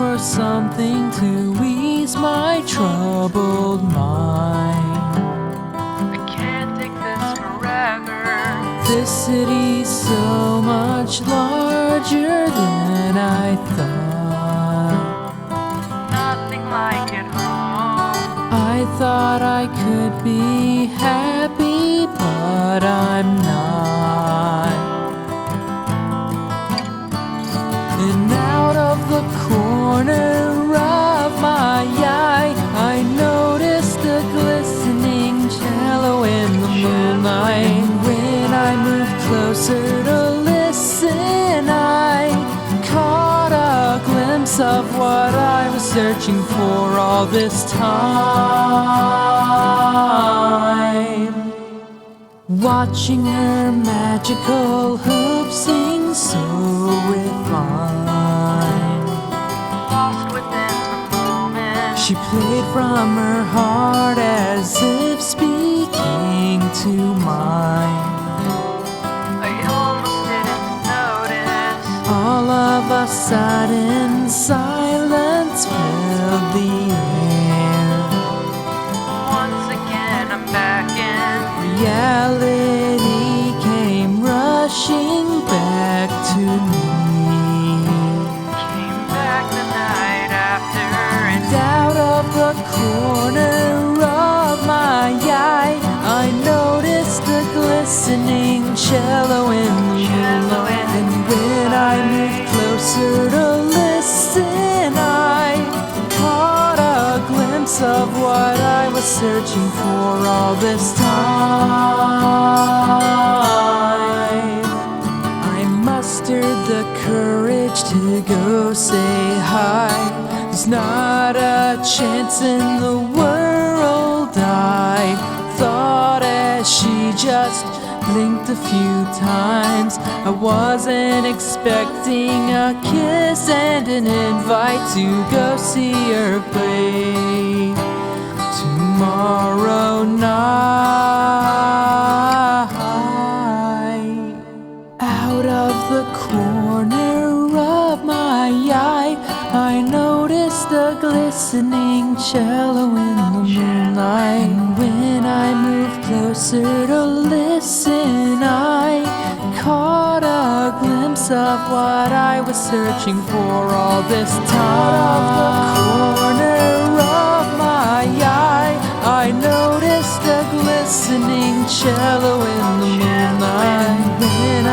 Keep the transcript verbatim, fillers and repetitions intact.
for something to ease my troubled mind. I can't take this forever. This city's so much larger than I thought. Nothing like it home. I thought I could be happy, but I'm not. And out of the corner of my eye, I noticed a glistening cello in the moonlight. When I moved closer to listen, I caught a glimpse of what I was searching for all this time. Watching her magical hoops sing so refined. Lost within the moment. She played from her heart as if speaking to mine. I almost didn't notice. All of a sudden, silence filled the air. Once again, I'm back in. Reality came rushing back to me. Came back the night after, and Out of the corner of my eye, I noticed a glistening cello in the moonlight. And when I moved closer to listen, I caught a glimpse of what I was searching for all this time. I mustered the courage to go say hi. There's not a chance in the world, I thought, as she just blinked a few times. I wasn't expecting a kiss and an invite to go see her play tomorrow night. Out of the corner of my eye, I noticed a glistening cello in the moonlight. And when I moved closer to listen, I caught a glimpse of what I was searching for all this time. Out of the corner of my eye, I noticed a glistening cello in the moonlight. And when